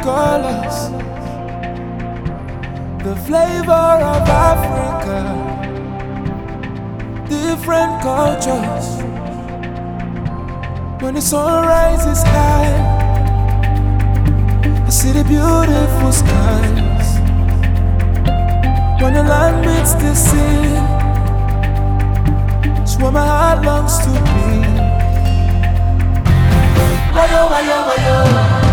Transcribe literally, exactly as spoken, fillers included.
colors, the flavor of Africa, different cultures. When the sun rises high, I see the beautiful skies. When the land meets the sea, it's where my heart longs to be. Wayo, wayo, wayo.